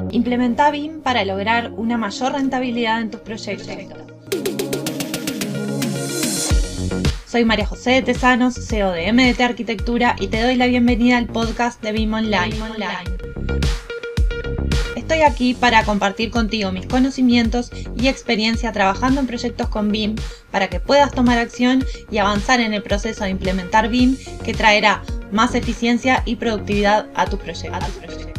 Implementa BIM para lograr una mayor rentabilidad en tus proyectos. Soy María José de Tesanos, CEO de MDT Arquitectura, y te doy la bienvenida al podcast de BIM Online. Estoy aquí para compartir contigo mis conocimientos y experiencia trabajando en proyectos con BIM para que puedas tomar acción y avanzar en el proceso de implementar BIM, que traerá más eficiencia y productividad a tus proyectos.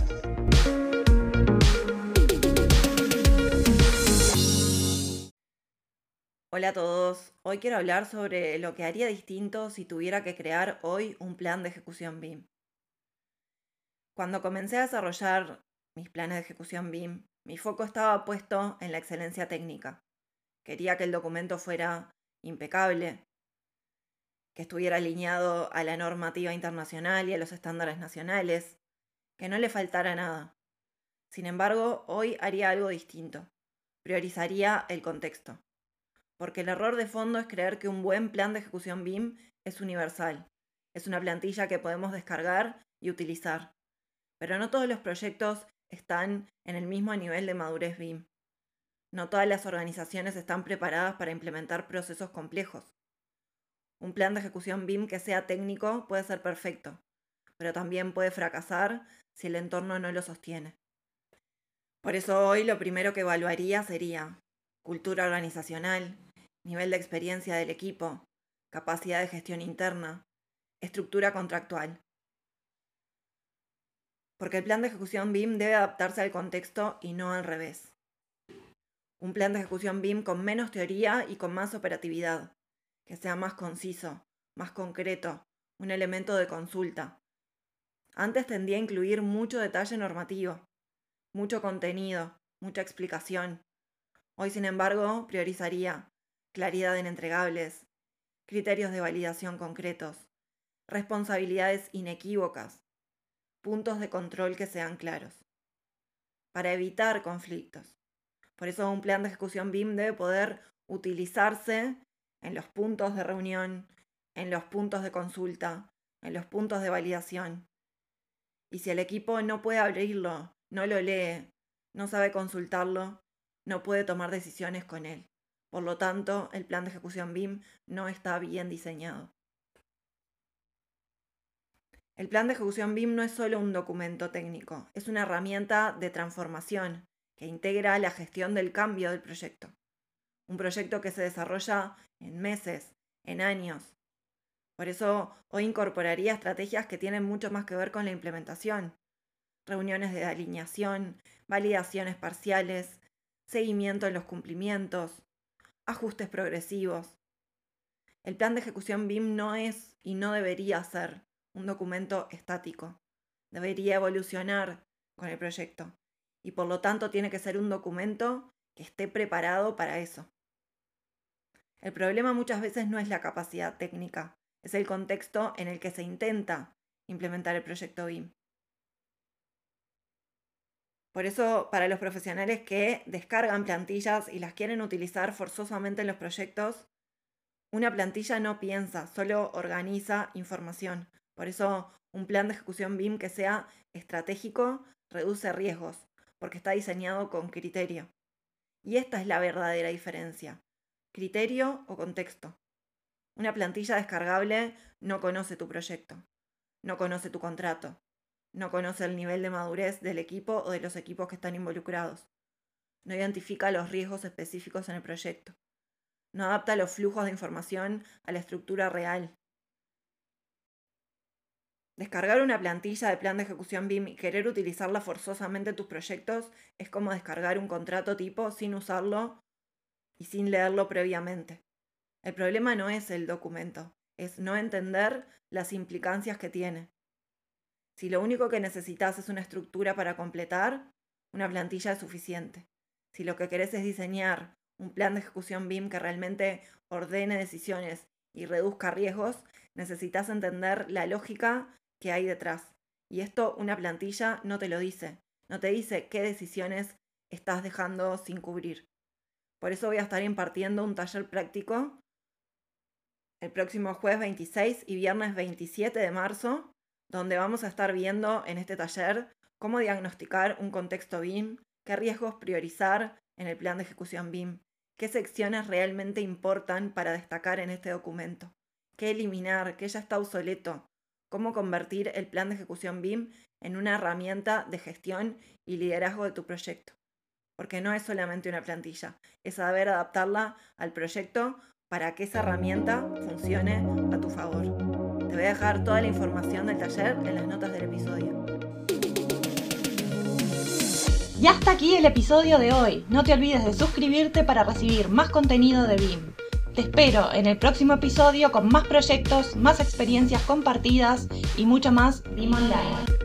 Hola a todos, hoy quiero hablar sobre lo que haría distinto si tuviera que crear hoy un plan de ejecución BIM. Cuando comencé a desarrollar mis planes de ejecución BIM, mi foco estaba puesto en la excelencia técnica. Quería que el documento fuera impecable, que estuviera alineado a la normativa internacional y a los estándares nacionales, que no le faltara nada. Sin embargo, hoy haría algo distinto. Priorizaría el contexto. Porque el error de fondo es creer que un buen plan de ejecución BIM es universal. Es una plantilla que podemos descargar y utilizar. Pero no todos los proyectos están en el mismo nivel de madurez BIM. No todas las organizaciones están preparadas para implementar procesos complejos. Un plan de ejecución BIM que sea técnico puede ser perfecto, pero también puede fracasar si el entorno no lo sostiene. Por eso hoy lo primero que evaluaría sería cultura organizacional, nivel de experiencia del equipo, capacidad de gestión interna, estructura contractual. Porque el plan de ejecución BIM debe adaptarse al contexto y no al revés. Un plan de ejecución BIM con menos teoría y con más operatividad, que sea más conciso, más concreto, un elemento de consulta. Antes tendía a incluir mucho detalle normativo, mucho contenido, mucha explicación. Hoy, sin embargo, priorizaría claridad en entregables, criterios de validación concretos, responsabilidades inequívocas, puntos de control que sean claros, para evitar conflictos. Por eso un plan de ejecución BIM debe poder utilizarse en los puntos de reunión, en los puntos de consulta, en los puntos de validación. Y si el equipo no puede abrirlo, no lo lee, no sabe consultarlo, no puede tomar decisiones con él. Por lo tanto, el plan de ejecución BIM no está bien diseñado. El plan de ejecución BIM no es solo un documento técnico, es una herramienta de transformación que integra la gestión del cambio del proyecto. Un proyecto que se desarrolla en meses, en años. Por eso hoy incorporaría estrategias que tienen mucho más que ver con la implementación. Reuniones de alineación, validaciones parciales, seguimiento en los cumplimientos, ajustes progresivos. El plan de ejecución BIM no es y no debería ser un documento estático. Debería evolucionar con el proyecto y por lo tanto tiene que ser un documento que esté preparado para eso. El problema muchas veces no es la capacidad técnica, es el contexto en el que se intenta implementar el proyecto BIM. Por eso, para los profesionales que descargan plantillas y las quieren utilizar forzosamente en los proyectos, una plantilla no piensa, solo organiza información. Por eso, un plan de ejecución BIM que sea estratégico reduce riesgos, porque está diseñado con criterio. Y esta es la verdadera diferencia: criterio o contexto. Una plantilla descargable no conoce tu proyecto, no conoce tu contrato, no conoce el nivel de madurez del equipo o de los equipos que están involucrados, no identifica los riesgos específicos en el proyecto, no adapta los flujos de información a la estructura real. Descargar una plantilla de plan de ejecución BIM y querer utilizarla forzosamente en tus proyectos es como descargar un contrato tipo sin usarlo y sin leerlo previamente. El problema no es el documento, es no entender las implicancias que tiene. Si lo único que necesitas es una estructura para completar, una plantilla es suficiente. Si lo que querés es diseñar un plan de ejecución BIM que realmente ordene decisiones y reduzca riesgos, necesitas entender la lógica que hay detrás. Y esto una plantilla no te lo dice. No te dice qué decisiones estás dejando sin cubrir. Por eso voy a estar impartiendo un taller práctico el próximo jueves 26 y viernes 27 de marzo, donde vamos a estar viendo en este taller cómo diagnosticar un contexto BIM, qué riesgos priorizar en el plan de ejecución BIM, qué secciones realmente importan para destacar en este documento, qué eliminar, qué ya está obsoleto, cómo convertir el plan de ejecución BIM en una herramienta de gestión y liderazgo de tu proyecto. Porque no es solamente una plantilla, es saber adaptarla al proyecto para que esa herramienta funcione a tu favor. Te voy a dejar toda la información del taller en las notas del episodio. Y hasta aquí el episodio de hoy. No te olvides de suscribirte para recibir más contenido de BIM. Te espero en el próximo episodio con más proyectos, más experiencias compartidas y mucho más BIM Online.